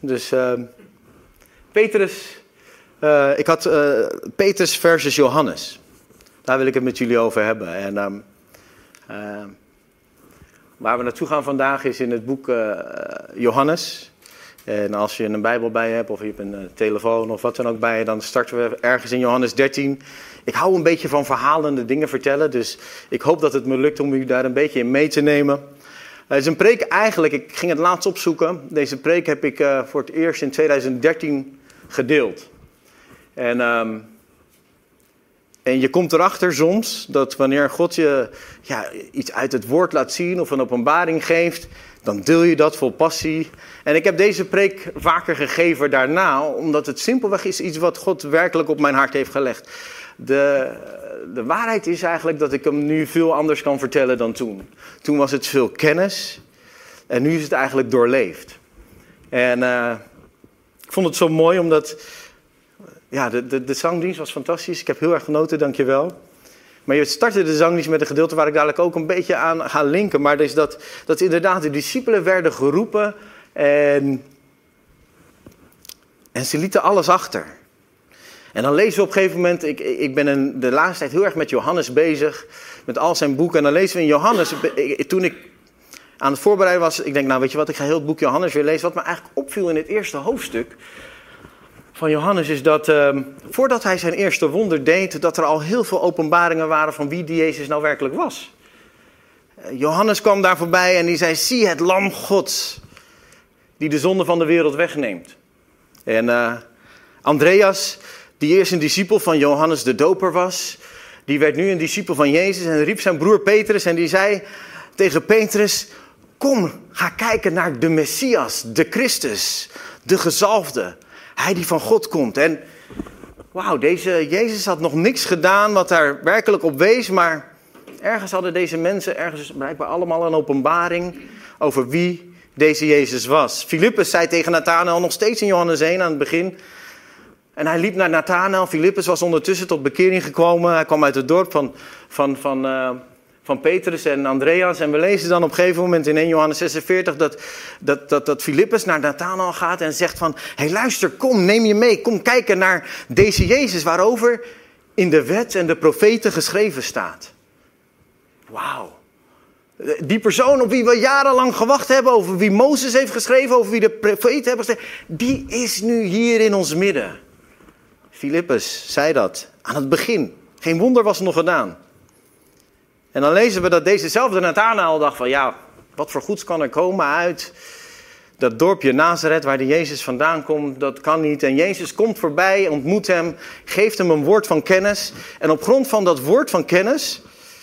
Dus Petrus, ik had Petrus versus Johannes. Daar wil ik het met jullie over hebben. En waar we naartoe gaan vandaag is in het boek Johannes. En als je een Bijbel bij hebt of je hebt een telefoon of wat dan ook bij je, dan starten we ergens in Johannes 13. Ik hou een beetje van verhalende dingen vertellen, dus ik hoop dat het me lukt om u daar een beetje in mee te nemen. Het is een preek eigenlijk, ik ging het laatst opzoeken. Deze preek heb ik voor het eerst in 2013 gedeeld. En je komt erachter soms dat wanneer God je iets uit het woord laat zien of een openbaring geeft, dan deel je dat vol passie. En ik heb deze preek vaker gegeven daarna, omdat het simpelweg is iets wat God werkelijk op mijn hart heeft gelegd. De waarheid is eigenlijk dat ik hem nu veel anders kan vertellen dan toen. Toen was het veel kennis en nu is het eigenlijk doorleefd. En ik vond het zo mooi omdat de zangdienst was fantastisch. Ik heb heel erg genoten, dankjewel. Maar je startte de zangdienst met een gedeelte waar ik dadelijk ook een beetje aan ga linken. Maar dus dat inderdaad de discipelen werden geroepen en ze lieten alles achter. En dan lezen we op een gegeven moment, ik ben de laatste tijd heel erg met Johannes bezig, met al zijn boeken. En dan lezen we in Johannes, toen ik aan het voorbereiden was, ik denk nou weet je wat, ik ga heel het boek Johannes weer lezen. Wat me eigenlijk opviel in het eerste hoofdstuk van Johannes is dat voordat hij zijn eerste wonder deed, dat er al heel veel openbaringen waren van wie die Jezus nou werkelijk was. Johannes kwam daar voorbij en die zei, zie het lam Gods, die de zonde van de wereld wegneemt. En Andreas, die eerst een discipel van Johannes de Doper was, die werd nu een discipel van Jezus en riep zijn broer Petrus en die zei tegen Petrus, kom, ga kijken naar de Messias, de Christus, de gezalfde. Hij die van God komt. En wauw, deze Jezus had nog niks gedaan wat daar werkelijk op wees. Maar ergens hadden deze mensen blijkbaar allemaal een openbaring over wie deze Jezus was. Filippus zei tegen Nathanael, nog steeds in Johannes 1 aan het begin. En hij liep naar Nathanael. Filippus was ondertussen tot bekering gekomen. Hij kwam uit het dorp van Petrus en Andreas. En we lezen dan op een gegeven moment in 1 Johannes 46 dat Filippus naar Nathanael gaat en zegt van, hey luister, kom, neem je mee. Kom kijken naar deze Jezus waarover in de wet en de profeten geschreven staat. Wauw. Die persoon op wie we jarenlang gewacht hebben, over wie Mozes heeft geschreven, over wie de profeten hebben geschreven, die is nu hier in ons midden. Filippus zei dat aan het begin. Geen wonder was nog gedaan. En dan lezen we dat dezezelfde Nathanael dacht van ja, wat voor goeds kan er komen uit dat dorpje Nazareth waar de Jezus vandaan komt, dat kan niet. En Jezus komt voorbij, ontmoet hem, geeft hem een woord van kennis. En op grond van dat woord van kennis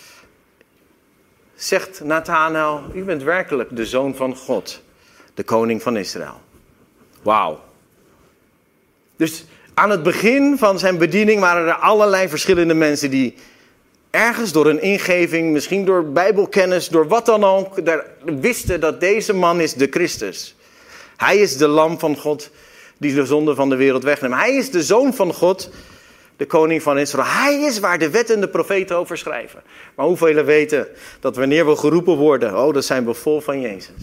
zegt Nathanael, u bent werkelijk de Zoon van God, de koning van Israël. Wauw. Dus aan het begin van zijn bediening waren er allerlei verschillende mensen die ergens door een ingeving, misschien door bijbelkennis, door wat dan ook, wisten dat deze man is de Christus. Hij is de lam van God die de zonde van de wereld wegneemt. Hij is de Zoon van God, de koning van Israël. Hij is waar de wet en de profeten over schrijven. Maar hoeveel weten dat wanneer we geroepen worden, dan zijn we vol van Jezus.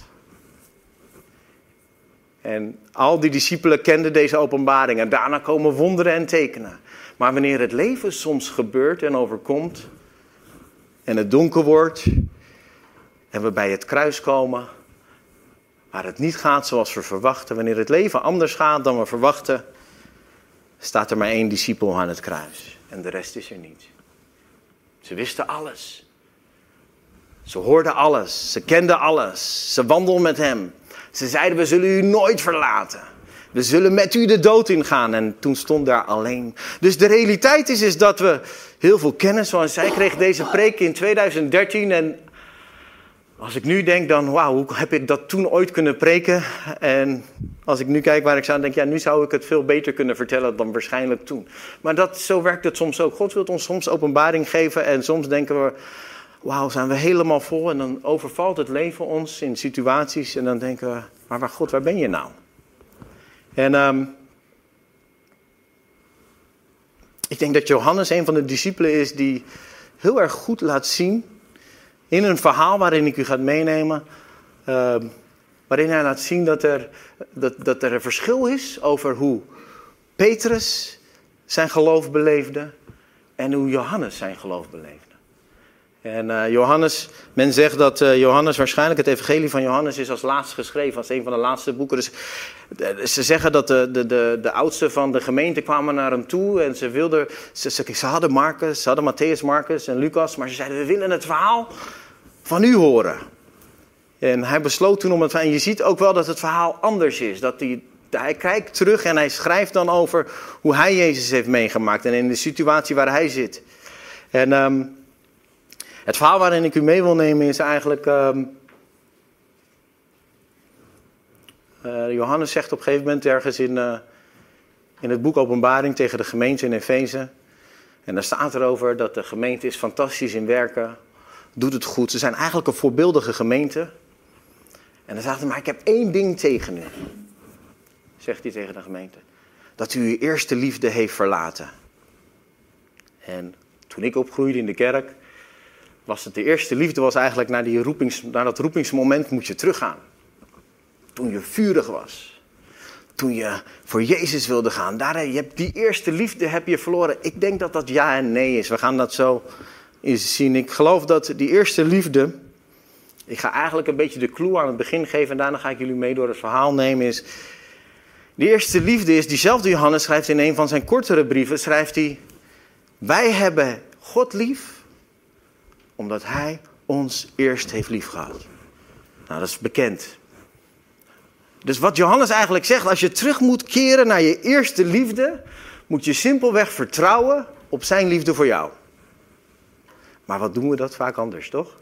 En al die discipelen kenden deze openbaring. En daarna komen wonderen en tekenen. Maar wanneer het leven soms gebeurt en overkomt, en het donker wordt, en we bij het kruis komen, waar het niet gaat zoals we verwachten, wanneer het leven anders gaat dan we verwachten, staat er maar 1 discipel aan het kruis. En de rest is er niet. Ze wisten alles. Ze hoorden alles. Ze kenden alles. Ze wandelden met hem. Ze zeiden, we zullen u nooit verlaten. We zullen met u de dood ingaan. En toen stond daar alleen. Dus de realiteit is dat we heel veel kennis, zoals zij kreeg deze preek in 2013. En als ik nu denk dan, wauw, hoe heb ik dat toen ooit kunnen preken? En als ik nu kijk waar ik sta, denk ik, ja, nu zou ik het veel beter kunnen vertellen dan waarschijnlijk toen. Maar zo werkt het soms ook. God wil ons soms openbaring geven en soms denken we, wauw, zijn we helemaal vol. En dan overvalt het leven ons in situaties en dan denken we, maar God, waar ben je nou? En ik denk dat Johannes een van de discipelen is die heel erg goed laat zien in een verhaal waarin ik u ga meenemen, waarin hij laat zien dat er een verschil is over hoe Petrus zijn geloof beleefde en hoe Johannes zijn geloof beleefde. En Johannes, men zegt dat Johannes waarschijnlijk, het evangelie van Johannes is als laatste geschreven, als een van de laatste boeken. Dus ze zeggen dat de oudsten van de gemeente kwamen naar hem toe en ze hadden Marcus, ze hadden Mattheüs, Marcus en Lucas, maar ze zeiden, we willen het verhaal van u horen. En hij besloot toen om het verhaal, en je ziet ook wel dat het verhaal anders is, dat hij kijkt terug en hij schrijft dan over hoe hij Jezus heeft meegemaakt en in de situatie waar hij zit. En het verhaal waarin ik u mee wil nemen is eigenlijk, Johannes zegt op een gegeven moment ergens in het boek Openbaring tegen de gemeente in Efeze. En daar staat erover dat de gemeente is fantastisch in werken, doet het goed. Ze zijn eigenlijk een voorbeeldige gemeente. En dan zegt hij, maar ik heb één ding tegen u, zegt hij tegen de gemeente. Dat u uw eerste liefde heeft verlaten. En toen ik opgroeide in de kerk, was het de eerste liefde was eigenlijk naar dat roepingsmoment moet je teruggaan. Toen je vurig was. Toen je voor Jezus wilde gaan. Die eerste liefde heb je verloren. Ik denk dat dat ja en nee is. We gaan dat zo eens zien. Ik geloof dat die eerste liefde. Ik ga eigenlijk een beetje de clue aan het begin geven. En daarna ga ik jullie mee door het verhaal nemen. Die eerste liefde is, diezelfde Johannes schrijft in een van zijn kortere brieven. Schrijft hij, wij hebben God lief. Omdat hij ons eerst heeft liefgehad. Nou, dat is bekend. Dus wat Johannes eigenlijk zegt, als je terug moet keren naar je eerste liefde, moet je simpelweg vertrouwen op zijn liefde voor jou. Maar wat doen we dat vaak anders, toch?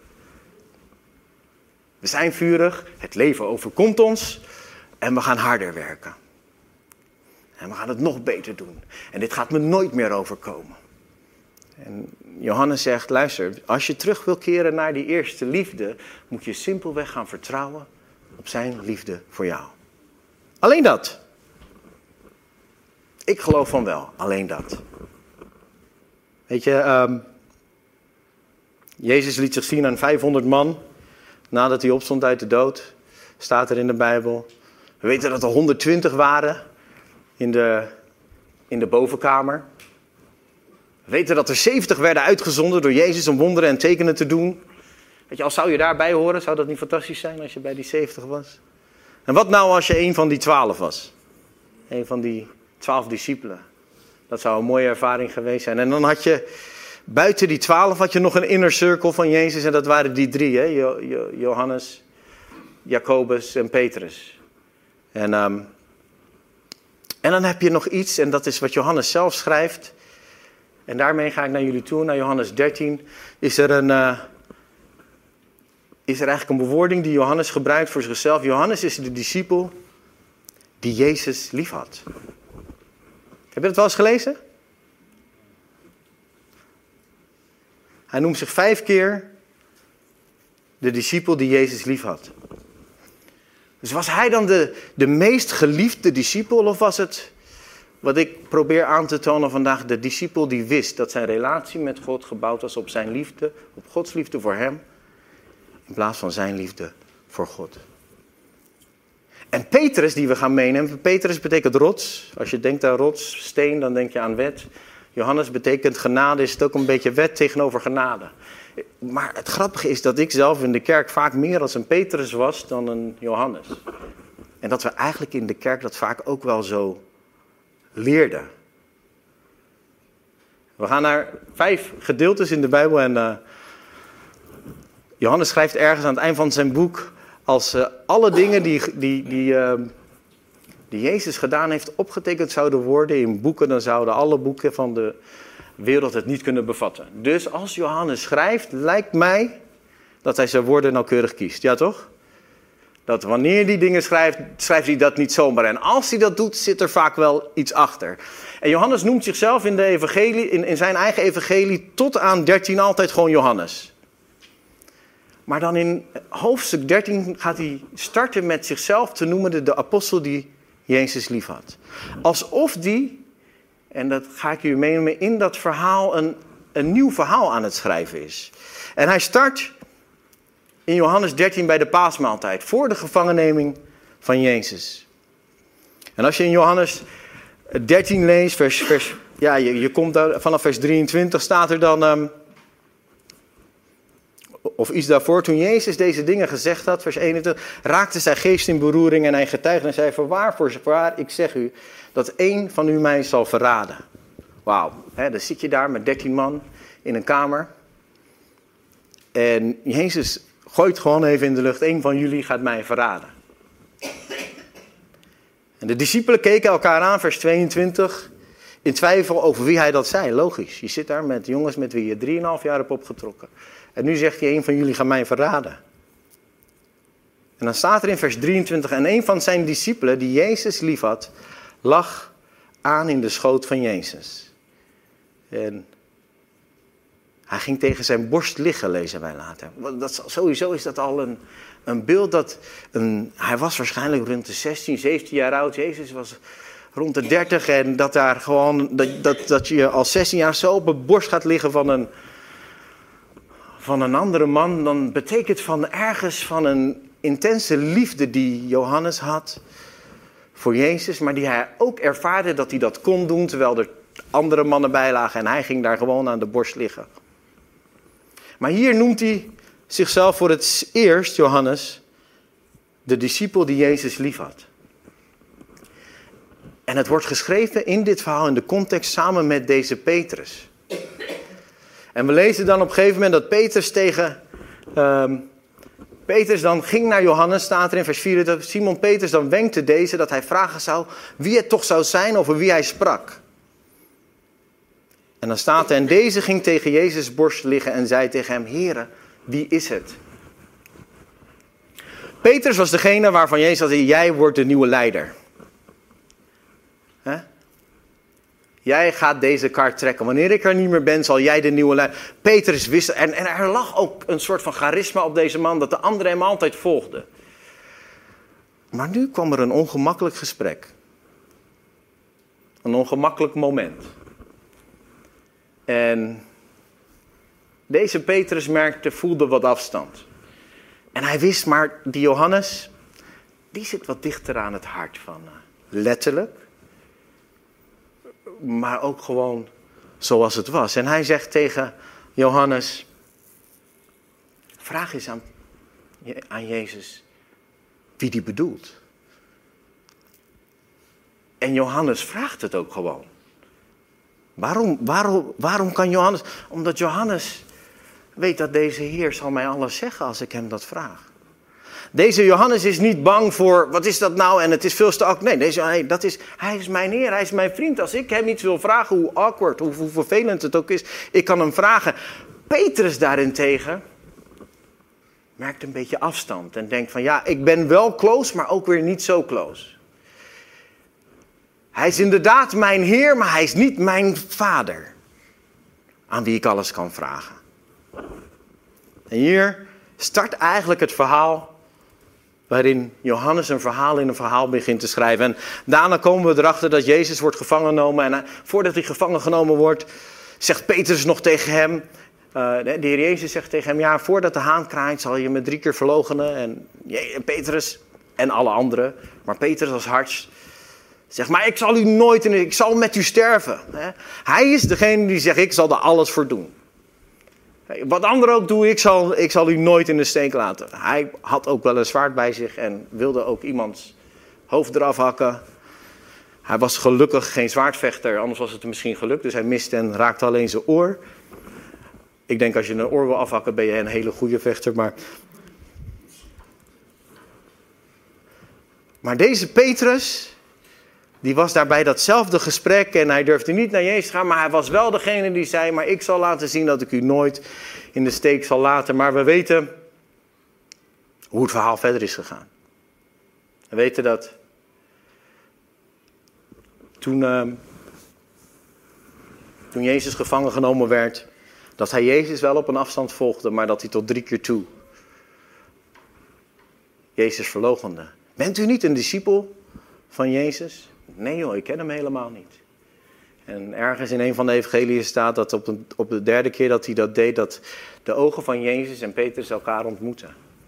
We zijn vurig, het leven overkomt ons en we gaan harder werken. En we gaan het nog beter doen. En dit gaat me nooit meer overkomen. En Johannes zegt, luister, als je terug wil keren naar die eerste liefde, moet je simpelweg gaan vertrouwen op zijn liefde voor jou. Alleen dat. Ik geloof van wel, alleen dat. Weet je, Jezus liet zich zien aan 500 man nadat hij opstond uit de dood. Staat er in de Bijbel. We weten dat er 120 waren in de bovenkamer. We weten dat er 70 werden uitgezonden door Jezus om wonderen en tekenen te doen. Weet je, als zou je daarbij horen, zou dat niet fantastisch zijn als je bij die 70 was? En wat nou als je een van die 12 was? Een van die 12 discipelen. Dat zou een mooie ervaring geweest zijn. En dan had je, buiten die 12 had je nog een inner circle van Jezus. En dat waren die 3, hè? Johannes, Jacobus en Petrus. En dan heb je nog iets, en dat is wat Johannes zelf schrijft. En daarmee ga ik naar jullie toe, naar Johannes 13. Is er eigenlijk een bewoording die Johannes gebruikt voor zichzelf. Johannes is de discipel die Jezus lief had. Heb je dat wel eens gelezen? Hij noemt zich 5 keer de discipel die Jezus lief had. Dus was hij dan de meest geliefde discipel, of was het, wat ik probeer aan te tonen vandaag, de discipel die wist dat zijn relatie met God gebouwd was op zijn liefde, op Gods liefde voor hem, in plaats van zijn liefde voor God. En Petrus, die we gaan meenemen, Petrus betekent rots. Als je denkt aan rots, steen, dan denk je aan wet. Johannes betekent genade, is het ook een beetje wet tegenover genade. Maar het grappige is dat ik zelf in de kerk vaak meer als een Petrus was dan een Johannes. En dat we eigenlijk in de kerk dat vaak ook wel zo leerden. We gaan naar 5 gedeeltes in de Bijbel en Johannes schrijft ergens aan het eind van zijn boek, als alle dingen die Jezus gedaan heeft opgetekend zouden worden in boeken, dan zouden alle boeken van de wereld het niet kunnen bevatten. Dus als Johannes schrijft, lijkt mij dat hij zijn woorden nauwkeurig kiest. Ja, toch? Dat wanneer hij die dingen schrijft, schrijft hij dat niet zomaar. En als hij dat doet, zit er vaak wel iets achter. En Johannes noemt zichzelf in de evangelie, in zijn eigen evangelie tot aan 13 altijd gewoon Johannes. Maar dan in hoofdstuk 13 gaat hij starten met zichzelf te noemen de apostel die Jezus lief had. Alsof die, en dat ga ik u meenemen, in dat verhaal een nieuw verhaal aan het schrijven is. En hij start in Johannes 13 bij de paasmaaltijd, voor de gevangenneming van Jezus. En als je in Johannes 13 leest, je komt daar, vanaf vers 23 staat er dan, of iets daarvoor, toen Jezus deze dingen gezegd had, vers 21, raakte zijn geest in beroering en hij getuigde en zei, voorwaar, ik zeg u, dat één van u mij zal verraden. Wauw, dan zit je daar met 13 man in een kamer. En Jezus gooit gewoon even in de lucht, één van jullie gaat mij verraden. En de discipelen keken elkaar aan, vers 22, in twijfel over wie hij dat zei. Logisch, je zit daar met jongens met wie je 3,5 jaar hebt opgetrokken. En nu zegt hij, één van jullie gaat mij verraden. En dan staat er in vers 23, en een van zijn discipelen, die Jezus liefhad, lag aan in de schoot van Jezus. En hij ging tegen zijn borst liggen, lezen wij later. Sowieso is dat al een beeld dat... hij was waarschijnlijk rond de 16, 17 jaar oud. Jezus was rond de 30. En dat daar gewoon... Dat je als 16 jaar zo op een borst gaat liggen van een andere man. Dan betekent van een intense liefde die Johannes had voor Jezus. Maar die hij ook ervaarde dat hij dat kon doen terwijl er andere mannen bij lagen. En hij ging daar gewoon aan de borst liggen. Maar hier noemt hij zichzelf voor het eerst, Johannes, de discipel die Jezus liefhad. En het wordt geschreven in dit verhaal in de context samen met deze Petrus. En we lezen dan op een gegeven moment dat Petrus dan ging naar Johannes, staat er in vers 4. Simon Petrus dan wenkte deze dat hij vragen zou wie het toch zou zijn over wie hij sprak. En dan staat er, en deze ging tegen Jezus' borst liggen en zei tegen hem, Heere, wie is het? Petrus was degene waarvan Jezus zei, jij wordt de nieuwe leider. Jij gaat deze kar trekken. Wanneer ik er niet meer ben, zal jij de nieuwe leider. Petrus wist, en er lag ook een soort van charisma op deze man, dat de anderen hem altijd volgden. Maar nu kwam er een ongemakkelijk gesprek. Een ongemakkelijk moment. En deze Petrus voelde wat afstand. En hij wist, maar die Johannes, die zit wat dichter aan het hart van letterlijk. Maar ook gewoon zoals het was. En hij zegt tegen Johannes, vraag eens aan Jezus wie die bedoelt. En Johannes vraagt het ook gewoon. Waarom kan Johannes? Omdat Johannes weet dat deze Heer zal mij alles zeggen als ik hem dat vraag. Deze Johannes is niet bang voor, wat is dat nou en het is veel te awkward. Nee, hij is mijn Heer, hij is mijn vriend. Als ik hem iets wil vragen, hoe awkward, hoe vervelend het ook is, ik kan hem vragen. Petrus daarentegen merkt een beetje afstand en denkt van ja, ik ben wel close, maar ook weer niet zo close. Hij is inderdaad mijn Heer, maar hij is niet mijn vader. Aan wie ik alles kan vragen. En hier start eigenlijk het verhaal waarin Johannes een verhaal in een verhaal begint te schrijven. En daarna komen we erachter dat Jezus wordt gevangen genomen. En voordat hij gevangen genomen wordt, zegt Petrus nog tegen hem. De Heer Jezus zegt tegen hem, ja, voordat de haan kraait zal je me 3 keer verloochenen. En Petrus en alle anderen, maar Petrus als hardst zegt, maar ik zal met u sterven. Hij is degene die zegt, ik zal er alles voor doen. Wat anderen ook doen, ik zal u nooit in de steek laten. Hij had ook wel een zwaard bij zich en wilde ook iemands hoofd eraf hakken. Hij was gelukkig geen zwaardvechter, anders was het misschien gelukt. Dus hij miste en raakte alleen zijn oor. Ik denk als je een oor wil afhakken, ben je een hele goede vechter. Maar deze Petrus, die was daarbij datzelfde gesprek en hij durfde niet naar Jezus te gaan. Maar hij was wel degene die zei, maar ik zal laten zien dat ik u nooit in de steek zal laten. Maar we weten hoe het verhaal verder is gegaan. We weten dat toen Jezus gevangen genomen werd, dat hij Jezus wel op een afstand volgde, maar dat hij tot 3 keer toe Jezus verloochende. Bent u niet een discipel van Jezus? Nee joh, ik ken hem helemaal niet. En ergens in een van de evangeliën staat dat op de 3e keer dat hij dat deed, dat de ogen van Jezus en Petrus elkaar ontmoetten.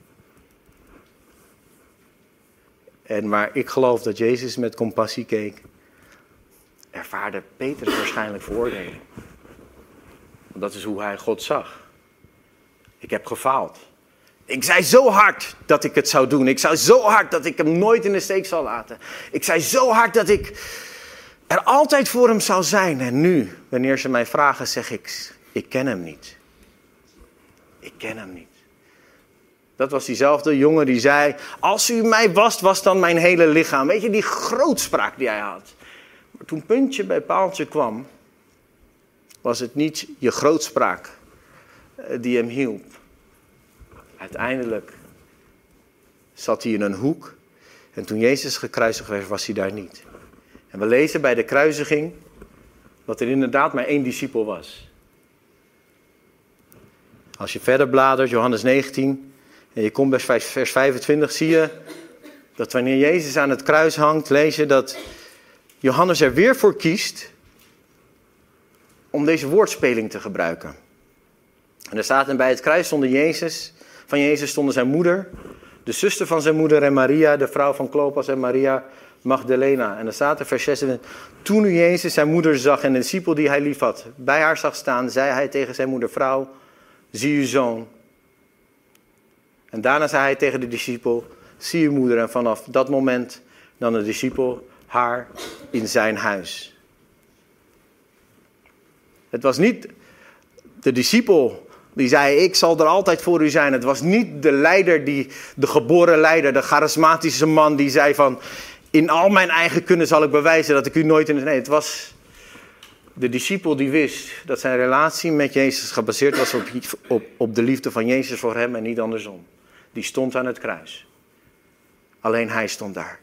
Maar ik geloof dat Jezus met compassie keek. Ervaarde Petrus waarschijnlijk veroordeling. Want dat is hoe hij God zag. Ik heb gefaald. Ik zei zo hard dat ik het zou doen. Ik zei zo hard dat ik hem nooit in de steek zal laten. Ik zei zo hard dat ik er altijd voor hem zou zijn. En nu, wanneer ze mij vragen, zeg ik ken hem niet. Ik ken hem niet. Dat was diezelfde jongen die zei, als u mij wast, was dan mijn hele lichaam. Weet je, die grootspraak die hij had. Maar toen puntje bij paaltje kwam, was het niet je grootspraak die hem hielp. Uiteindelijk zat hij in een hoek en toen Jezus gekruisigd werd, was hij daar niet. En we lezen bij de kruisiging dat er inderdaad maar 1 discipel was. Als je verder bladert, Johannes 19, en je komt bij vers 25, zie je dat wanneer Jezus aan het kruis hangt, lees je dat Johannes er weer voor kiest om deze woordspeling te gebruiken. En er staat, en bij het kruis stonden van Jezus stonden zijn moeder, de zuster van zijn moeder en Maria, de vrouw van Klopas en Maria Magdalena. En er staat in vers 26, toen nu Jezus zijn moeder zag en de discipel die hij lief had, bij haar zag staan, zei hij tegen zijn moeder, vrouw, zie uw zoon. En daarna zei hij tegen de discipel, zie uw moeder. En vanaf dat moment nam de discipel haar in zijn huis. Het was niet de discipel die zei, ik zal er altijd voor u zijn. Het was niet de leider, de geboren leider, de charismatische man die zei van, in al mijn eigen kunnen zal ik bewijzen dat ik u nooit in... Nee, het was de discipel die wist dat zijn relatie met Jezus gebaseerd was op de liefde van Jezus voor hem en niet andersom. Die stond aan het kruis. Alleen hij stond daar.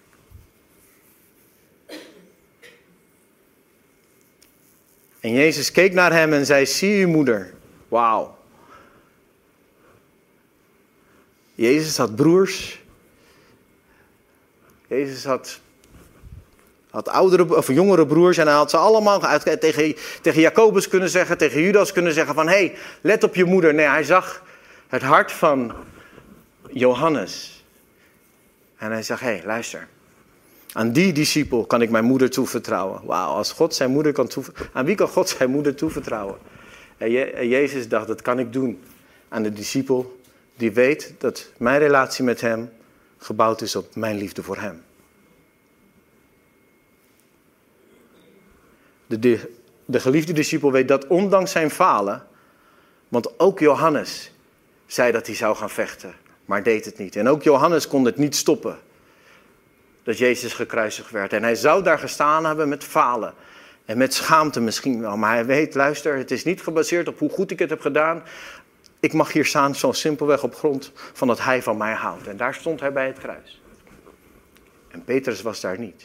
En Jezus keek naar hem en zei, zie uw moeder. Wauw. Jezus had broers. Jezus had oudere of jongere broers en hij had ze allemaal tegen Jacobus kunnen zeggen, tegen Judas kunnen zeggen van, hey, let op je moeder. Nee, hij zag het hart van Johannes. En hij zegt, hey, luister. Aan die discipel kan ik mijn moeder toevertrouwen. Wauw, als God zijn moeder kan toevertrouwen. Aan wie kan God zijn moeder toevertrouwen? En Jezus dacht, dat kan ik doen. Aan de discipel die weet dat mijn relatie met hem gebouwd is op mijn liefde voor hem. De geliefde discipel weet dat ondanks zijn falen, want ook Johannes zei dat hij zou gaan vechten, maar deed het niet. En ook Johannes kon het niet stoppen, dat Jezus gekruisigd werd. En hij zou daar gestaan hebben met falen en met schaamte misschien wel. Maar hij weet, luister, het is niet gebaseerd op hoe goed ik het heb gedaan. Ik mag hier staan zo simpelweg op grond van dat hij van mij houdt. En daar stond hij bij het kruis. En Petrus was daar niet.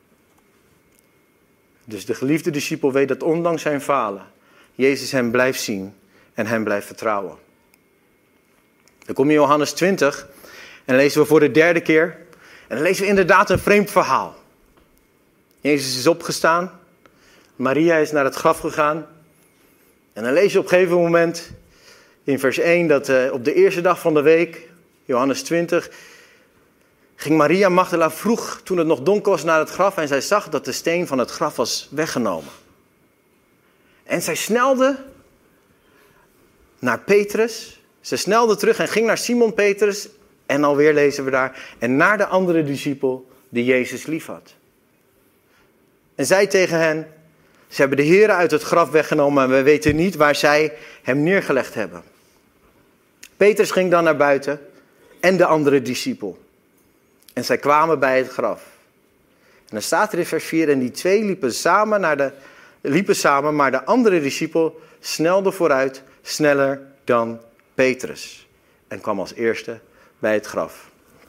Dus de geliefde discipel weet dat ondanks zijn falen Jezus hem blijft zien en hem blijft vertrouwen. Dan kom je in Johannes 20 en dan lezen we voor de 3e keer. En dan lezen we inderdaad een vreemd verhaal. Jezus is opgestaan. Maria is naar het graf gegaan. En dan lees je op een gegeven moment in vers 1 dat op de eerste dag van de week, Johannes 20, ging Maria Magdalena vroeg, toen het nog donker was, naar het graf en zij zag dat de steen van het graf was weggenomen. En zij snelde naar Petrus. Ze snelde terug en ging naar Simon Petrus. En alweer lezen we daar. En naar de andere discipel die Jezus lief had. En zei tegen hen, ze hebben de Heer uit het graf weggenomen en we weten niet waar zij hem neergelegd hebben. Petrus ging dan naar buiten en de andere discipel. En zij kwamen bij het graf. En dan staat er in vers 4, en die twee liepen samen, maar de andere discipel snelde vooruit, sneller dan Petrus. En kwam als eerste bij het graf.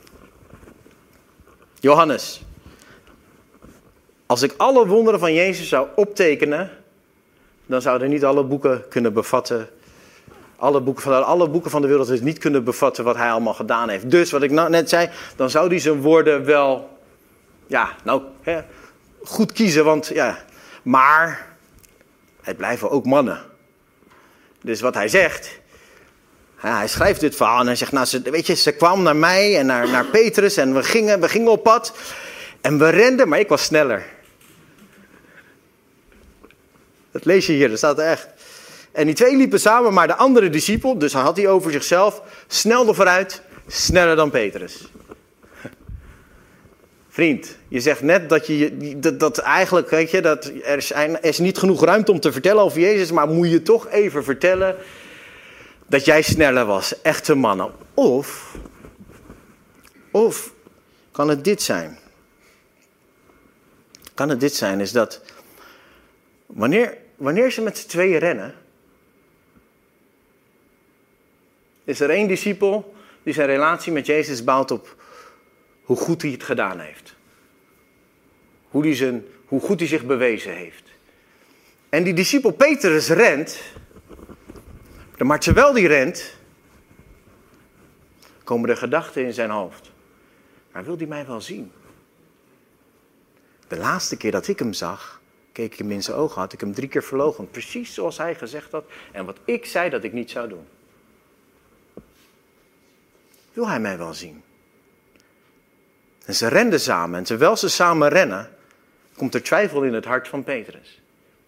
Johannes, als ik alle wonderen van Jezus zou optekenen, dan zouden niet alle boeken kunnen bevatten. Alle boeken van de wereld dus niet kunnen bevatten wat hij allemaal gedaan heeft. Dus wat ik net zei, dan zou hij zijn woorden wel, goed kiezen. Want maar het blijven ook mannen. Dus wat hij zegt, Ja, hij schrijft dit verhaal en hij zegt, nou, ze kwam naar mij en naar Petrus en we gingen op pad. En we renden, maar ik was sneller. Dat lees je hier, dat staat er echt. En die twee liepen samen, maar de andere discipel, dus hij had die over zichzelf, snelde vooruit, sneller dan Petrus. Vriend, je zegt net dat eigenlijk, weet je, dat er is niet genoeg ruimte om te vertellen over Jezus, maar moet je toch even vertellen dat jij sneller was. Echte mannen. Of kan het dit zijn? Kan het dit zijn, is dat wanneer ze met z'n tweeën rennen, is er één discipel die zijn relatie met Jezus bouwt op hoe goed hij het gedaan heeft. Hoe goed hij zich bewezen heeft. En die discipel Petrus rent, maar terwijl die rent, komen er gedachten in zijn hoofd. Maar wil hij mij wel zien? De laatste keer dat ik hem zag, keek ik hem in zijn ogen, had ik hem 3 keer verloochend. Precies zoals hij gezegd had en wat ik zei dat ik niet zou doen. Wil hij mij wel zien? En ze renden samen en terwijl ze samen rennen, komt er twijfel in het hart van Petrus.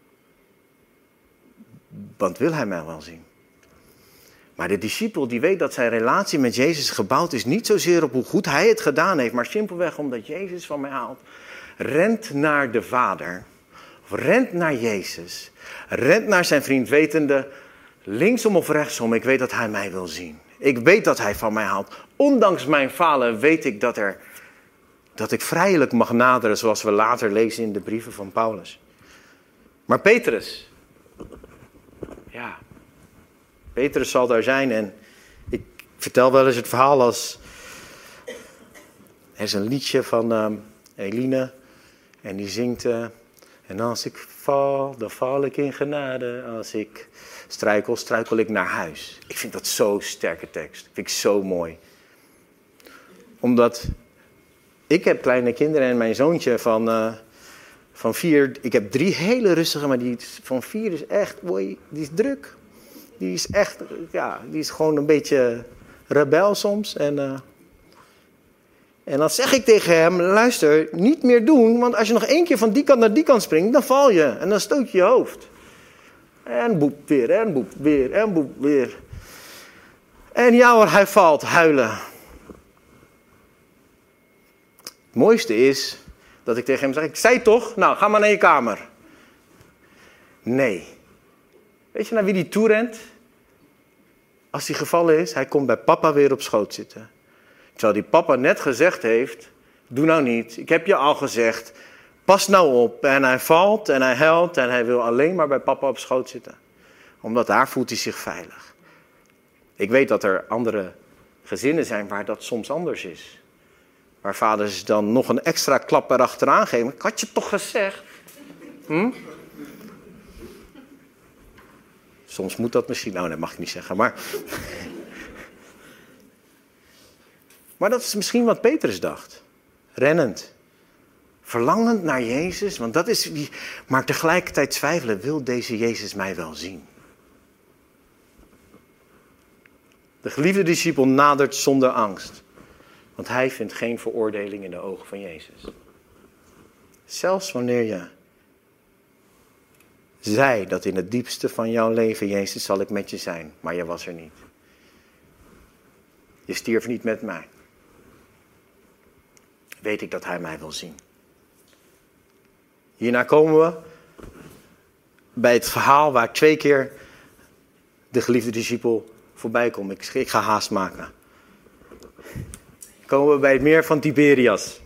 Want wil hij mij wel zien? Maar de discipel die weet dat zijn relatie met Jezus gebouwd is niet zozeer op hoe goed hij het gedaan heeft, maar simpelweg omdat Jezus van mij haalt. Rent naar de Vader, of rent naar Jezus, rent naar zijn vriend wetende, linksom of rechtsom, ik weet dat hij mij wil zien. Ik weet dat hij van mij haalt. Ondanks mijn falen weet ik dat ik vrijelijk mag naderen, zoals we later lezen in de brieven van Paulus. Maar Petrus, ja, Petrus zal daar zijn en ik vertel wel eens het verhaal als, er is een liedje van Eline en die zingt, en als ik val, dan val ik in genade, als ik struikel ik naar huis. Ik vind dat zo'n sterke tekst, vind ik zo mooi. Omdat ik heb kleine kinderen en mijn zoontje van 4, ik heb 3 hele rustige, maar die van 4 is echt, die is druk. Die is echt, ja, die is gewoon een beetje rebel soms. En dan zeg ik tegen hem, luister, niet meer doen, want als je nog 1 keer van die kant naar die kant springt, dan val je en dan stoot je je hoofd. En boep weer, en boep weer, en boep weer. En ja hoor, hij valt, huilen. Het mooiste is dat ik tegen hem zeg, ik zei toch, nou ga maar naar je kamer. Nee. Weet je naar wie die toe rent? Als hij gevallen is, hij komt bij papa weer op schoot zitten. Terwijl die papa net gezegd heeft, doe nou niet, ik heb je al gezegd, pas nou op. En hij valt en hij huilt en hij wil alleen maar bij papa op schoot zitten. Omdat daar voelt hij zich veilig. Ik weet dat er andere gezinnen zijn waar dat soms anders is. Waar vaders dan nog een extra klap erachteraan geven. Ik had je toch gezegd? Soms moet dat misschien. Nou, dat mag ik niet zeggen. Maar dat is misschien wat Petrus dacht. Rennend. Verlangend naar Jezus. Want dat is die. Maar tegelijkertijd twijfelen. Wil deze Jezus mij wel zien? De geliefde discipel nadert zonder angst. Want hij vindt geen veroordeling in de ogen van Jezus. Zelfs wanneer je zei dat in het diepste van jouw leven, Jezus, zal ik met je zijn. Maar je was er niet. Je stierf niet met mij. Weet ik dat hij mij wil zien. Hierna komen we bij het verhaal waar 2 keer de geliefde discipel voorbij komt. Ik ga haast maken. Komen we bij het meer van Tiberias.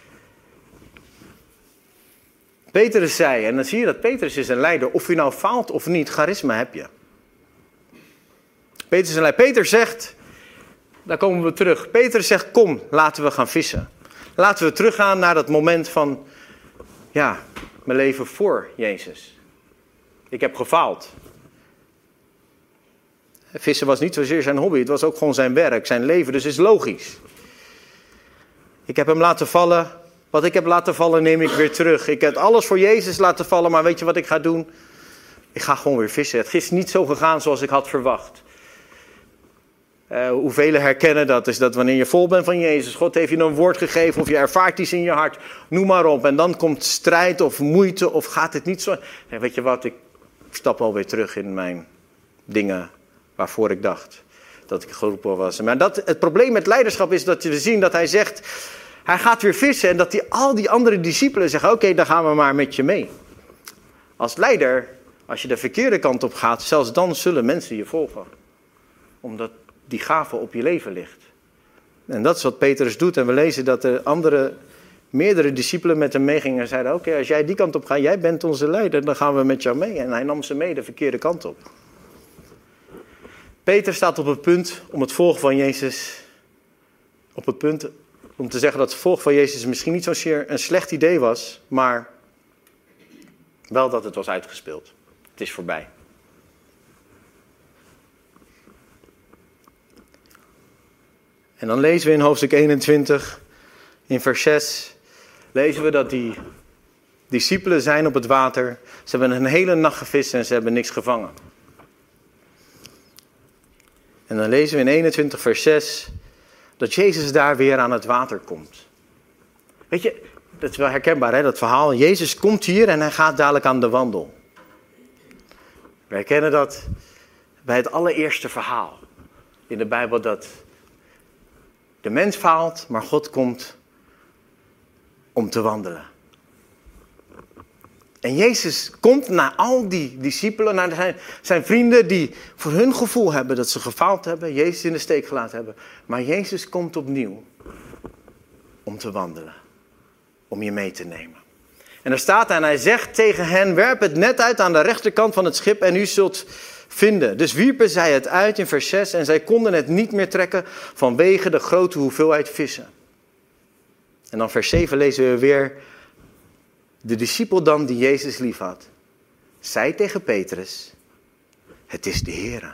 Petrus zei, en dan zie je dat Petrus is een leider, of je nou faalt of niet, charisma heb je. Petrus is een leider. Petrus zegt, daar komen we terug. Petrus zegt, kom, laten we gaan vissen. Laten we teruggaan naar dat moment van, ja, mijn leven voor Jezus. Ik heb gefaald. Vissen was niet zozeer zijn hobby, het was ook gewoon zijn werk, zijn leven, dus het is logisch. Ik heb hem laten vallen. Wat ik heb laten vallen neem ik weer terug. Ik heb alles voor Jezus laten vallen, maar weet je wat ik ga doen? Ik ga gewoon weer vissen. Het is niet zo gegaan zoals ik had verwacht. Hoe velen herkennen dat, is dat wanneer je vol bent van Jezus, God heeft je een woord gegeven of je ervaart iets in je hart, noem maar op. En dan komt strijd of moeite of gaat het niet zo. Nee, weet je wat, ik stap alweer terug in mijn dingen waarvoor ik dacht dat ik geroepen was. Maar het probleem met leiderschap is dat we zien dat hij zegt, hij gaat weer vissen en dat al die andere discipelen zeggen, oké, dan gaan we maar met je mee. Als leider, als je de verkeerde kant op gaat, zelfs dan zullen mensen je volgen. Omdat die gave op je leven ligt. En dat is wat Petrus doet. En we lezen dat de meerdere discipelen met hem meegingen en zeiden, oké, als jij die kant op gaat, jij bent onze leider, dan gaan we met jou mee. En hij nam ze mee de verkeerde kant op. Peter staat op het punt om het volgen van Jezus, op het punt om te zeggen dat het volgen van Jezus misschien niet zozeer een slecht idee was, maar wel dat het was uitgespeeld. Het is voorbij. En dan lezen we in hoofdstuk 21, in vers 6, lezen we dat die discipelen zijn op het water. Ze hebben een hele nacht gevist en ze hebben niks gevangen. En dan lezen we in 21 vers 6 dat Jezus daar weer aan het water komt. Weet je, dat is wel herkenbaar hè, dat verhaal. Jezus komt hier en hij gaat dadelijk aan de wandel. We herkennen dat bij het allereerste verhaal in de Bijbel dat de mens faalt, maar God komt om te wandelen. En Jezus komt naar al die discipelen, naar zijn vrienden die voor hun gevoel hebben dat ze gefaald hebben, Jezus in de steek gelaten hebben. Maar Jezus komt opnieuw om te wandelen, om je mee te nemen. En daar staat hij en hij zegt tegen hen, werp het net uit aan de rechterkant van het schip en u zult vinden. Dus wierpen zij het uit in vers 6 en zij konden het niet meer trekken vanwege de grote hoeveelheid vissen. En dan vers 7 lezen we weer, de discipel dan die Jezus lief had, zei tegen Petrus, het is de Heere.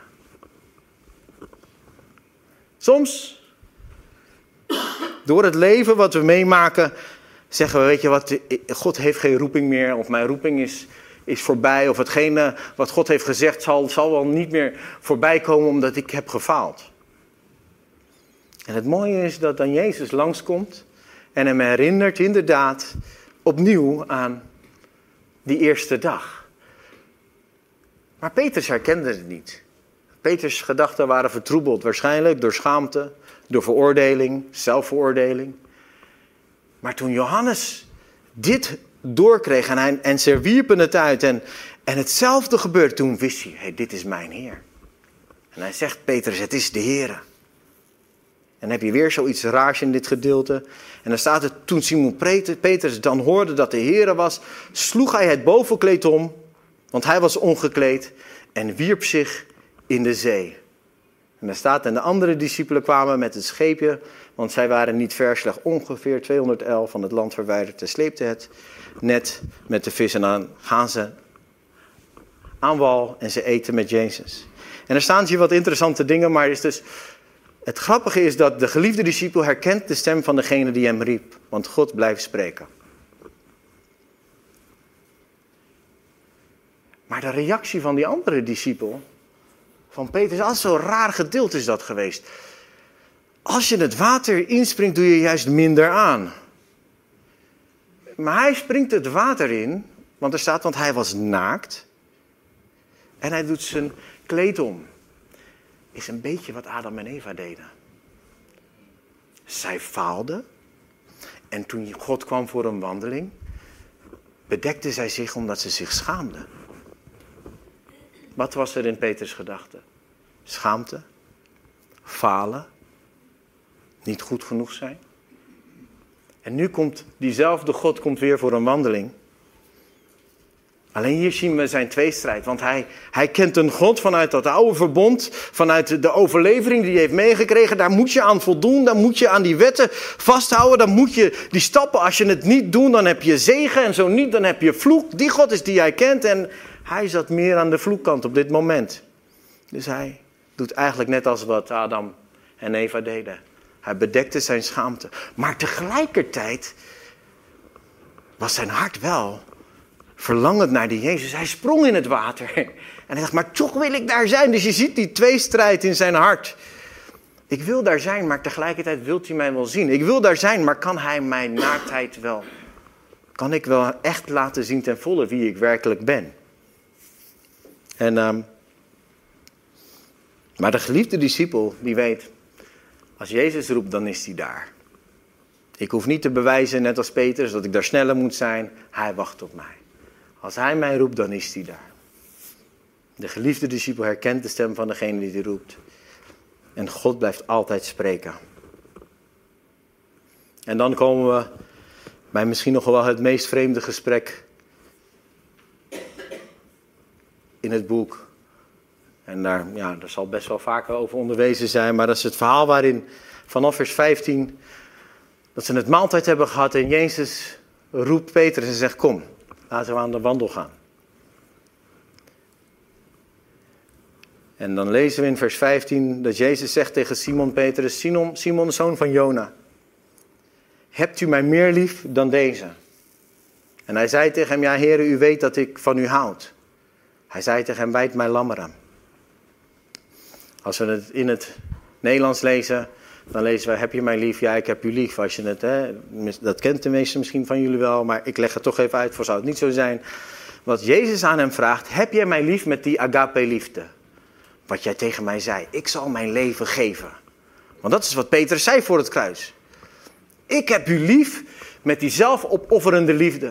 Soms, door het leven wat we meemaken, zeggen we, weet je wat, God heeft geen roeping meer, of mijn roeping is voorbij, of hetgene wat God heeft gezegd zal wel niet meer voorbij komen omdat ik heb gefaald. En het mooie is dat dan Jezus langskomt en hem herinnert inderdaad opnieuw aan die eerste dag. Maar Petrus herkende het niet. Peters gedachten waren vertroebeld, waarschijnlijk door schaamte, door veroordeling, zelfveroordeling. Maar toen Johannes dit doorkreeg en ze wierpen het uit en hetzelfde gebeurde, toen wist hij, hey, dit is mijn Heer. En hij zegt, Petrus, het is de Heere. En dan heb je weer zoiets raars in dit gedeelte. En dan staat het, toen Simon Petrus dan hoorde dat de Heere was, sloeg hij het bovenkleed om, want hij was ongekleed, en wierp zich in de zee. En daar staat, en de andere discipelen kwamen met het scheepje, want zij waren niet ver, slechts ongeveer 200 el van het land verwijderd. En sleepten het net met de vis en dan gaan ze aan wal en ze eten met Jezus. En er staan hier wat interessante dingen, maar is dus, het grappige is dat de geliefde discipel herkent de stem van degene die hem riep, want God blijft spreken. Maar de reactie van die andere discipel, van Petrus, als zo'n raar gedeelte is dat geweest. Als je het water inspringt, doe je juist minder aan. Maar hij springt het water in, want er staat, want hij was naakt. En hij doet zijn kleed om. Is een beetje wat Adam en Eva deden. Zij faalden. En toen God kwam voor een wandeling, bedekte zij zich omdat ze zich schaamden. Wat was er in Peters gedachten? Schaamte, falen, niet goed genoeg zijn. En nu komt diezelfde God weer voor een wandeling. Alleen hier zien we zijn tweestrijd. Want hij kent een God vanuit dat oude verbond, vanuit de overlevering die hij heeft meegekregen. Daar moet je aan voldoen, daar moet je aan die wetten vasthouden. Dan moet je die stappen, als je het niet doet, dan heb je zegen. En zo niet, dan heb je vloek. Die God is die hij kent en hij zat meer aan de vloekkant op dit moment. Dus hij doet eigenlijk net als wat Adam en Eva deden. Hij bedekte zijn schaamte. Maar tegelijkertijd was zijn hart wel verlangend naar die Jezus. Hij sprong in het water. En hij dacht, maar toch wil ik daar zijn. Dus je ziet die tweestrijd in zijn hart. Ik wil daar zijn, maar tegelijkertijd wilt hij mij wel zien. Ik wil daar zijn, maar kan hij mijn naaktheid wel... Kan ik wel echt laten zien ten volle wie ik werkelijk ben? Maar de geliefde discipel, die weet... Als Jezus roept, dan is hij daar. Ik hoef niet te bewijzen, net als Petrus, dat ik daar sneller moet zijn. Hij wacht op mij. Als hij mij roept, dan is hij daar. De geliefde discipel herkent de stem van degene die hij roept. En God blijft altijd spreken. En dan komen we bij misschien nog wel het meest vreemde gesprek in het boek. En daar zal best wel vaker over onderwezen zijn. Maar dat is het verhaal waarin vanaf vers 15... dat ze het maaltijd hebben gehad en Jezus roept Petrus en zegt... Kom, laten we aan de wandel gaan. En dan lezen we in vers 15 dat Jezus zegt tegen Simon Petrus... Simon, zoon van Jona, hebt u mij meer lief dan deze? En hij zei tegen hem, ja Heere, u weet dat ik van u houd. Hij zei tegen hem, wijd mij lammeren. Als we het in het Nederlands lezen, dan lezen we, heb je mij lief? Ja, ik heb u lief. Als je het, dat kent de meeste misschien van jullie wel, maar ik leg het toch even uit, voor zou het niet zo zijn. Wat Jezus aan hem vraagt, heb jij mij lief met die agape-liefde? Wat jij tegen mij zei, ik zal mijn leven geven. Want dat is wat Petrus zei voor het kruis. Ik heb u lief met die zelfopofferende liefde.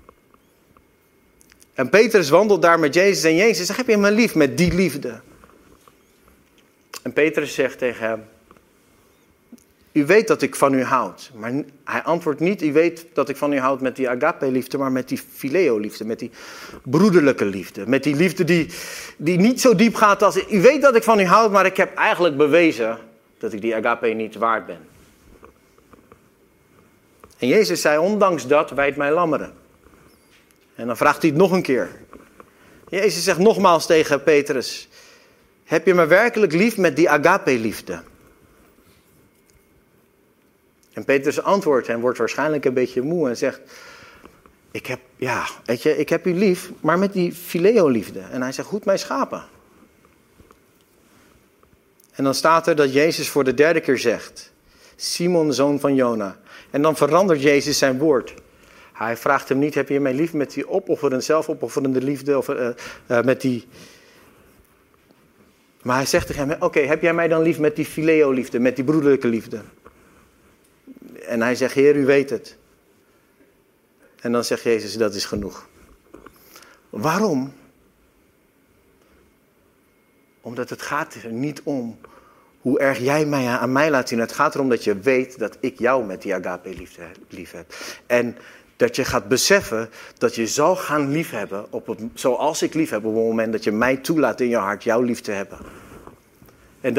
En Petrus wandelt daar met Jezus en Jezus zegt, heb je me lief met die liefde? En Petrus zegt tegen hem, u weet dat ik van u houd. Maar hij antwoordt niet, u weet dat ik van u houd met die agape-liefde, maar met die phileo-liefde, met die broederlijke liefde. Met die liefde die niet zo diep gaat als, u weet dat ik van u houd, maar ik heb eigenlijk bewezen dat ik die agape niet waard ben. En Jezus zei, ondanks dat, wijd mij lammeren. En dan vraagt hij het nog een keer. Jezus zegt nogmaals tegen Petrus, heb je me werkelijk lief met die agape-liefde? En Petrus antwoordt en wordt waarschijnlijk een beetje moe en zegt, ik heb u lief, maar met die phileo-liefde. En hij zegt, hoed mijn schapen. En dan staat er dat Jezus voor de derde keer zegt, Simon, zoon van Jona. En dan verandert Jezus zijn woord. Hij vraagt hem niet, heb je mij lief met die zelfopofferende liefde, of met die... Maar hij zegt tegen hem, oké, heb jij mij dan lief met die phileo-liefde, met die broederlijke liefde? En hij zegt, Heer, u weet het. En dan zegt Jezus, dat is genoeg. Waarom? Omdat het gaat er niet om hoe erg jij mij aan mij laat zien. Het gaat erom dat je weet dat ik jou met die agape-liefde lief heb. En dat je gaat beseffen dat je zal gaan liefhebben zoals ik lief heb op het moment dat je mij toelaat in je hart jouw lief te hebben. En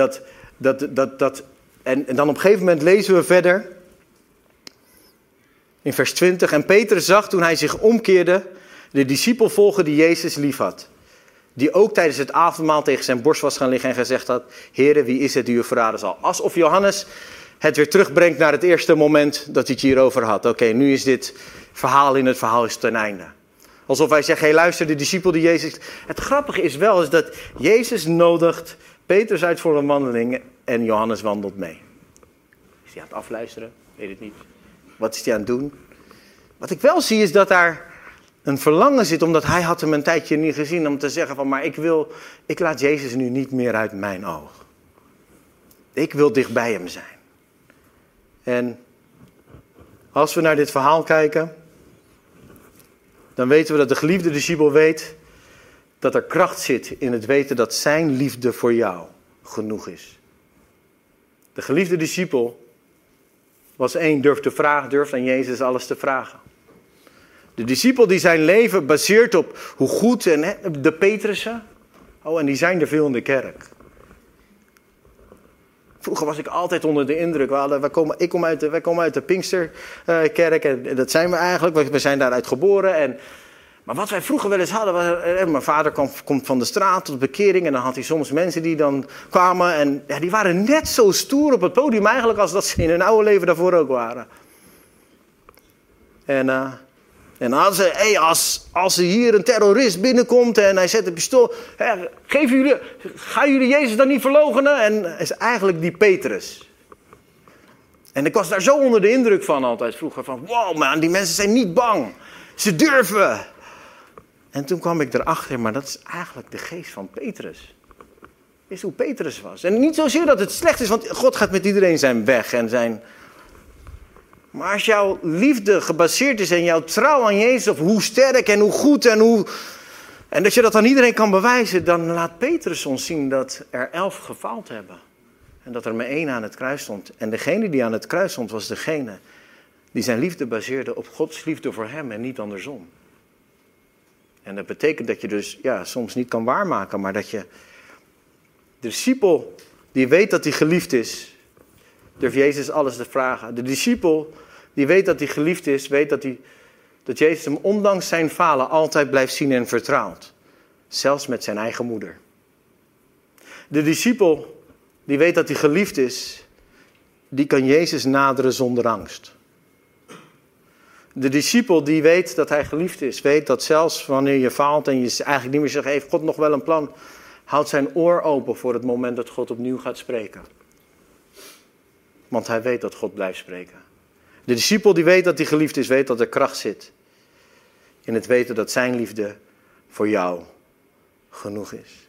en dan op een gegeven moment lezen we verder in vers 20. En Petrus zag toen hij zich omkeerde de discipel volgen die Jezus lief had. Die ook tijdens het avondmaal tegen zijn borst was gaan liggen en gezegd had, Heere, wie is het die u verraden zal? Alsof Johannes het weer terugbrengt naar het eerste moment dat hij het hierover had. Oké, nu is dit verhaal in het verhaal is ten einde. Alsof hij zegt, hey, luister, de discipel die Jezus... Het grappige is wel dat Jezus nodigt Petrus uit voor een wandeling en Johannes wandelt mee. Is hij aan het afluisteren? Weet het niet. Wat is hij aan het doen? Wat ik wel zie is dat daar een verlangen zit, omdat hij had hem een tijdje niet gezien, om te zeggen van, maar ik laat Jezus nu niet meer uit mijn oog. Ik wil dicht bij hem zijn. En als we naar dit verhaal kijken, dan weten we dat de geliefde discipel weet dat er kracht zit in het weten dat zijn liefde voor jou genoeg is. De geliefde discipel was durft aan Jezus alles te vragen. De discipel die zijn leven baseert op hoe goed, en de Petrussen, en die zijn er veel in de kerk. Vroeger was ik altijd onder de indruk. Wij komen uit de Pinksterkerk en dat zijn we eigenlijk. We zijn daaruit geboren. Maar wat wij vroeger wel eens hadden, mijn vader komt van de straat tot bekering en dan had hij soms mensen die dan kwamen en die waren net zo stoer op het podium eigenlijk als dat ze in hun oude leven daarvoor ook waren. En En als er hier een terrorist binnenkomt en hij zet een pistool... gaan jullie Jezus dan niet verloochenen? En het is eigenlijk die Petrus. En ik was daar zo onder de indruk van altijd vroeger. Van wow man, die mensen zijn niet bang. Ze durven. En toen kwam ik erachter, maar dat is eigenlijk de geest van Petrus. Is hoe Petrus was. En niet zozeer dat het slecht is, want God gaat met iedereen zijn weg en zijn... Maar als jouw liefde gebaseerd is en jouw trouw aan Jezus, of hoe sterk en hoe goed en dat je dat aan iedereen kan bewijzen, dan laat Petrus ons zien dat er 11 gefaald hebben. En dat er maar 1 aan het kruis stond. En degene die aan het kruis stond was degene die zijn liefde baseerde op Gods liefde voor hem en niet andersom. En dat betekent dat je dus soms niet kan waarmaken, maar dat je de discipel die weet dat hij geliefd is, durft Jezus alles te vragen. De discipel die weet dat hij geliefd is, weet dat Jezus hem ondanks zijn falen altijd blijft zien en vertrouwt. Zelfs met zijn eigen moeder. De discipel die weet dat hij geliefd is, die kan Jezus naderen zonder angst. De discipel die weet dat hij geliefd is, weet dat zelfs wanneer je faalt en je eigenlijk niet meer zegt, heeft God nog wel een plan, houdt zijn oor open voor het moment dat God opnieuw gaat spreken. Want hij weet dat God blijft spreken. De discipel die weet dat hij geliefd is, weet dat er kracht zit in het weten dat zijn liefde voor jou genoeg is.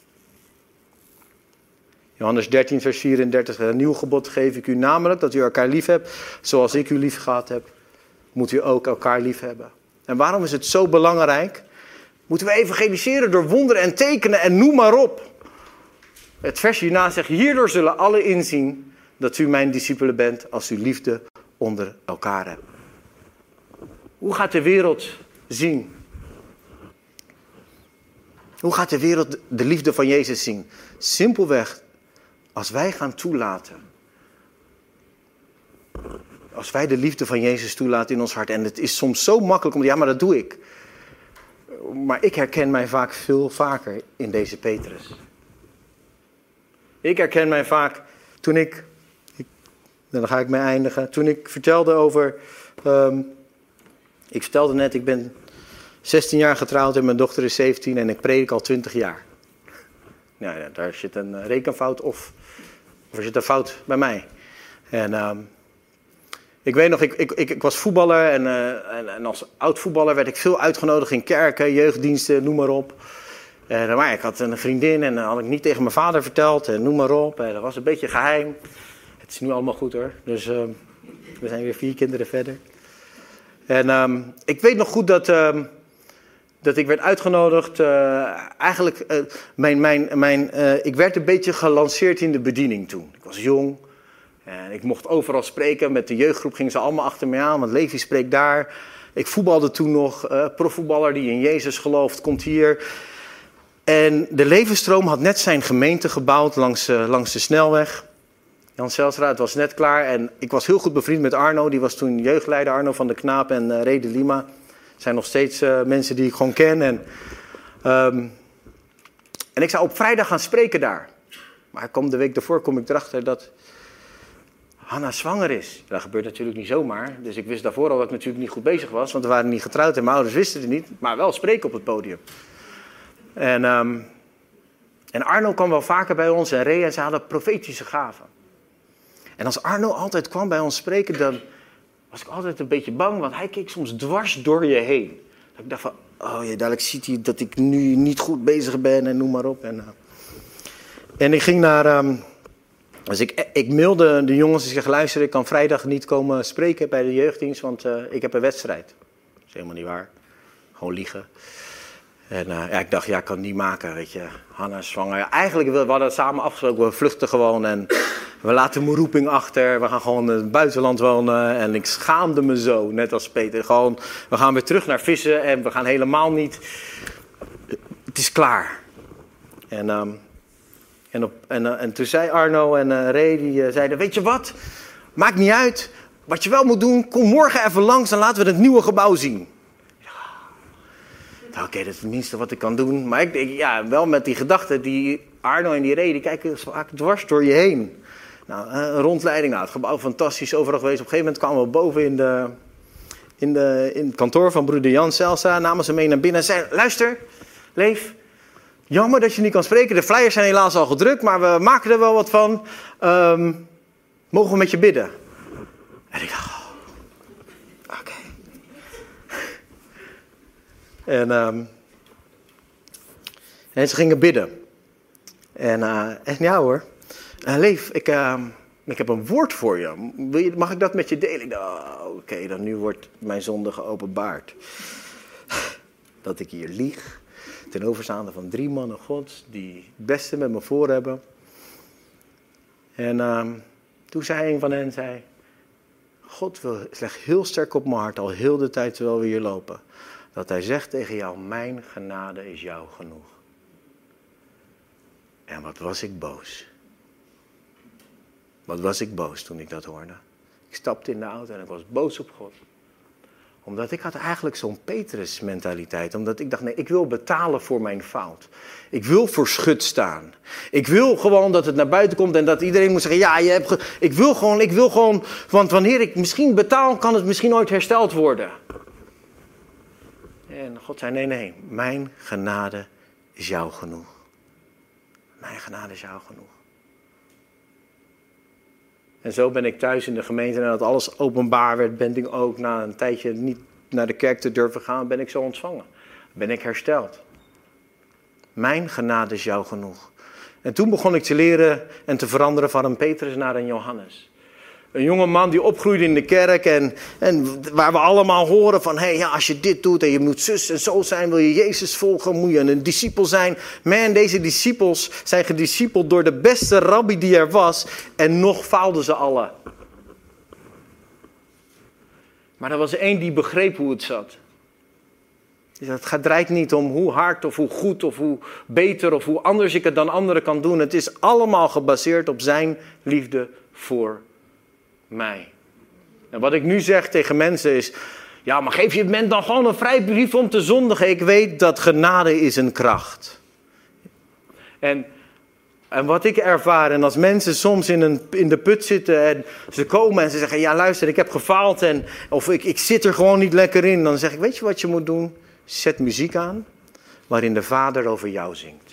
Johannes 13 vers 34, een nieuw gebod geef ik u, namelijk dat u elkaar lief hebt. Zoals ik u lief gehad heb, moet u ook elkaar lief hebben. En waarom is het zo belangrijk? Moeten we evangeliseren door wonderen en tekenen en noem maar op. Het vers hierna zegt, hierdoor zullen alle inzien dat u mijn discipelen bent als u liefde onder elkaar hebt. Hoe gaat de wereld zien? Hoe gaat de wereld de liefde van Jezus zien? Simpelweg, als wij gaan toelaten. Als wij de liefde van Jezus toelaten in ons hart. En het is soms zo makkelijk maar dat doe ik. Maar ik herken mij vaak veel vaker in deze Petrus. Ik herken mij vaak toen dan ga ik mee eindigen. Toen ik vertelde over... ik vertelde net, ik ben 16 jaar getrouwd en mijn dochter is 17 en ik predik al 20 jaar. Nou ja, daar zit een rekenfout of er zit een fout bij mij. En ik weet nog, ik was voetballer en als oud voetballer werd ik veel uitgenodigd in kerken, jeugddiensten, noem maar op. Maar ik had een vriendin en dat had ik niet tegen mijn vader verteld en noem maar op. Dat was een beetje geheim. Het is nu allemaal goed hoor, dus we zijn weer 4 kinderen verder. En ik weet nog goed dat ik werd uitgenodigd. Ik werd een beetje gelanceerd in de bediening toen. Ik was jong en ik mocht overal spreken. Met de jeugdgroep gingen ze allemaal achter me aan, want Levi spreekt daar. Ik voetbalde toen nog, profvoetballer die in Jezus gelooft, komt hier. En de Levensstroom had net zijn gemeente gebouwd langs de snelweg. Jan Zijlstra, het was net klaar en ik was heel goed bevriend met Arno. Die was toen jeugdleider, Arno van de Knaap en Rede Lima. Het zijn nog steeds mensen die ik gewoon ken. En ik zou op vrijdag gaan spreken daar. Maar de week daarvoor kom ik erachter dat Hanna zwanger is. Dat gebeurt natuurlijk niet zomaar. Dus ik wist daarvoor al dat ik natuurlijk niet goed bezig was. Want we waren niet getrouwd en mijn ouders wisten het niet. Maar wel spreken op het podium. En Arno kwam wel vaker bij ons en Rea en ze hadden profetische gaven. En als Arno altijd kwam bij ons spreken, dan was ik altijd een beetje bang, want hij keek soms dwars door je heen. Dat ik dacht van, dadelijk ziet hij dat ik nu niet goed bezig ben en noem maar op. En ik ging naar, dus ik mailde de jongens, ik zeg, luister, ik kan vrijdag niet komen spreken bij de jeugddienst, want ik heb een wedstrijd. Dat is helemaal niet waar, gewoon liegen. En ik dacht, ik kan het niet maken, weet je. Hanna is zwanger. Ja, eigenlijk, we hadden het samen afgesproken, we vluchten gewoon en we laten mijn roeping achter. We gaan gewoon in het buitenland wonen en ik schaamde me zo, net als Peter. Gewoon, we gaan weer terug naar vissen en we gaan helemaal niet... Het is klaar. En toen zei Arno en Ray, die zeiden, weet je wat? Maakt niet uit. Wat je wel moet doen, kom morgen even langs en laten we het nieuwe gebouw zien. Oké, dat is het minste wat ik kan doen. Maar ik denk, wel met die gedachten, die Arno en die Ray, die kijken vaak dwars door je heen. Nou, een rondleiding, het gebouw fantastisch, overal geweest. Op een gegeven moment kwamen we boven in het kantoor van broeder Jan Zelsa, namen ze mee naar binnen en zeiden, luister, Leef, jammer dat je niet kan spreken. De flyers zijn helaas al gedrukt, maar we maken er wel wat van. Mogen we met je bidden? En ik dacht, oké. En ze gingen bidden. En ja hoor, Leef, ik heb een woord voor je. Mag ik dat met je delen? Ik dacht, oké, dan nu wordt mijn zonde geopenbaard. Dat ik hier lieg. Ten overstaande van 3 mannen Gods die het beste met me voor hebben. En toen zei een van hen, God legt heel sterk op mijn hart, al heel de tijd terwijl we hier lopen. Dat hij zegt tegen jou, mijn genade is jou genoeg. En wat was ik boos. Wat was ik boos toen ik dat hoorde. Ik stapte in de auto en ik was boos op God. Omdat ik had eigenlijk zo'n Petrus mentaliteit. Omdat ik dacht, nee, ik wil betalen voor mijn fout. Ik wil voor schut staan. Ik wil gewoon dat het naar buiten komt en dat iedereen moet zeggen, ja, ik wil gewoon, want wanneer ik misschien betaal, kan het misschien ooit hersteld worden. En God zei, nee, mijn genade is jou genoeg. Mijn genade is jou genoeg. En zo ben ik thuis in de gemeente en dat alles openbaar werd, ben ik ook na een tijdje niet naar de kerk te durven gaan, ben ik zo ontvangen. Ben ik hersteld. Mijn genade is jou genoeg. En toen begon ik te leren en te veranderen van een Petrus naar een Johannes. Een jonge man die opgroeide in de kerk en waar we allemaal horen van, als je dit doet en je moet zus en zo zijn, wil je Jezus volgen, moet je een discipel zijn. Man, deze discipels zijn gediscipeld door de beste rabbi die er was en nog faalden ze alle. Maar er was één die begreep hoe het zat. Dus het draait niet om hoe hard of hoe goed of hoe beter of hoe anders ik het dan anderen kan doen. Het is allemaal gebaseerd op zijn liefde voor mij. En wat ik nu zeg tegen mensen is, ja, maar geef je het mens dan gewoon een vrijbrief om te zondigen. Ik weet dat genade is een kracht. En wat ik ervaar, en als mensen soms in de put zitten en ze komen en ze zeggen, ja luister, ik heb gefaald of ik zit er gewoon niet lekker in. Dan zeg ik, weet je wat je moet doen? Zet muziek aan waarin de Vader over jou zingt.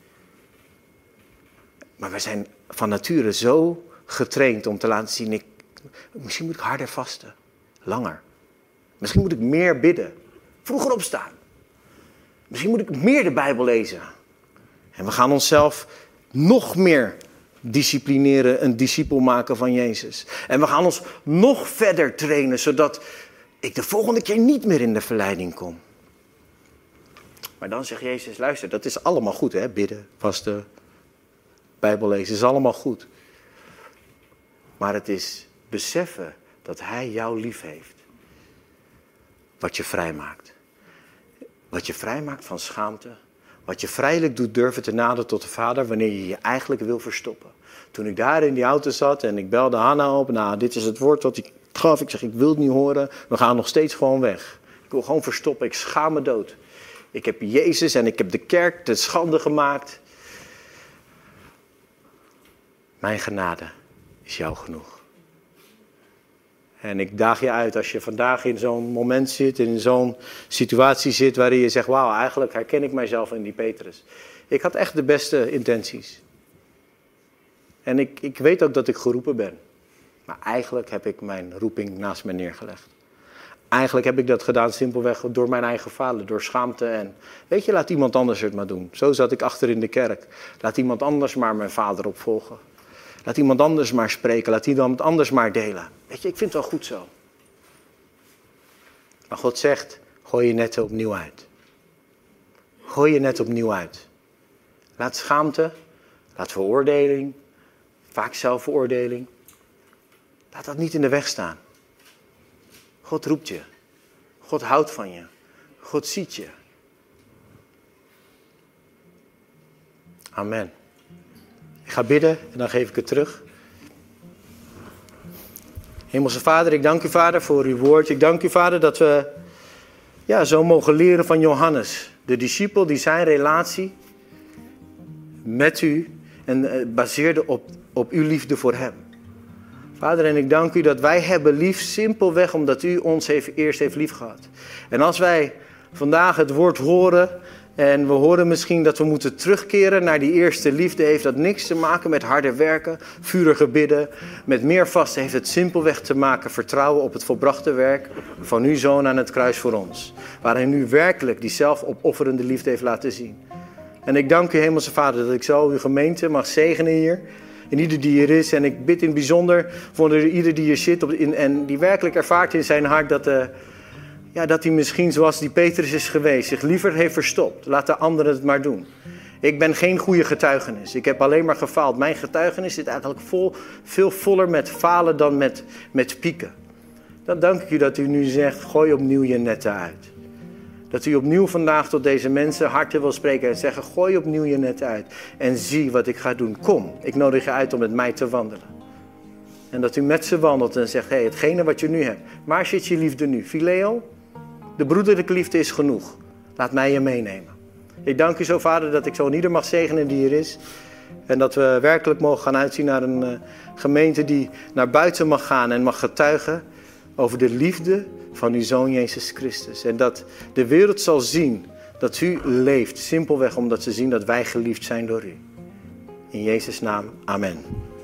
Maar we zijn van nature zo getraind om te laten zien, misschien moet ik harder vasten, langer. Misschien moet ik meer bidden, vroeger opstaan. Misschien moet ik meer de Bijbel lezen. En we gaan onszelf nog meer disciplineren, een discipel maken van Jezus. En we gaan ons nog verder trainen, zodat ik de volgende keer niet meer in de verleiding kom. Maar dan zegt Jezus, luister, dat is allemaal goed, hè? Bidden, vasten, Bijbel lezen, is allemaal goed. Maar het is beseffen dat hij jou lief heeft. Wat je vrijmaakt. Wat je vrijmaakt van schaamte. Wat je vrijelijk doet durven te naderen tot de Vader wanneer je je eigenlijk wil verstoppen. Toen ik daar in die auto zat en ik belde Hanna op. Nou, dit is het woord wat ik gaf. Ik zeg, ik wil het niet horen. We gaan nog steeds gewoon weg. Ik wil gewoon verstoppen. Ik schaam me dood. Ik heb Jezus en ik heb de kerk te schande gemaakt. Mijn genade is jou genoeg. En ik daag je uit als je vandaag in zo'n moment zit, in zo'n situatie zit waarin je zegt, wauw, eigenlijk herken ik mijzelf in die Petrus. Ik had echt de beste intenties. En ik weet ook dat ik geroepen ben. Maar eigenlijk heb ik mijn roeping naast me neergelegd. Eigenlijk heb ik dat gedaan simpelweg door mijn eigen falen, door schaamte. En weet je, laat iemand anders het maar doen. Zo zat ik achter in de kerk. Laat iemand anders maar mijn vader opvolgen. Laat iemand anders maar spreken. Laat iemand anders maar delen. Weet je, ik vind het wel goed zo. Maar God zegt, gooi je netten opnieuw uit. Gooi je net opnieuw uit. Laat schaamte, laat veroordeling, vaak zelfveroordeling. Laat dat niet in de weg staan. God roept je. God houdt van je. God ziet je. Amen. Ik ga bidden en dan geef ik het terug. Hemelse Vader, ik dank u Vader voor uw woord. Ik dank u Vader dat we zo mogen leren van Johannes. De discipel die zijn relatie met u en baseerde op uw liefde voor hem. Vader, en ik dank u dat wij hebben lief simpelweg omdat u ons eerst heeft lief gehad. En als wij vandaag het woord horen en we horen misschien dat we moeten terugkeren naar die eerste liefde, heeft dat niks te maken met harder werken, vurige bidden, met meer vasten. Heeft het simpelweg te maken vertrouwen op het volbrachte werk van uw Zoon aan het kruis voor ons. Waarin u werkelijk die zelfopofferende liefde heeft laten zien. En ik dank u, Hemelse Vader, dat ik zo uw gemeente mag zegenen hier. En ieder die hier is. En ik bid in het bijzonder voor ieder die hier zit. En die werkelijk ervaart in zijn hart dat hij misschien zoals die Petrus is geweest. Zich liever heeft verstopt. Laat de anderen het maar doen. Ik ben geen goede getuigenis. Ik heb alleen maar gefaald. Mijn getuigenis zit eigenlijk veel voller met falen dan met pieken. Dan dank ik u dat u nu zegt, gooi opnieuw je netten uit. Dat u opnieuw vandaag tot deze mensen harten wil spreken en zeggen, gooi opnieuw je netten uit. En zie wat ik ga doen. Kom, ik nodig je uit om met mij te wandelen. En dat u met ze wandelt en zegt, hé, hetgene wat je nu hebt. Waar zit je liefde nu? Phileo, de broederlijke liefde is genoeg. Laat mij je meenemen. Ik dank u zo, Vader, dat ik zo ieder mag zegenen die hier is. En dat we werkelijk mogen gaan uitzien naar een gemeente die naar buiten mag gaan en mag getuigen over de liefde van uw Zoon Jezus Christus. En dat de wereld zal zien dat u leeft. Simpelweg omdat ze zien dat wij geliefd zijn door u. In Jezus' naam, amen.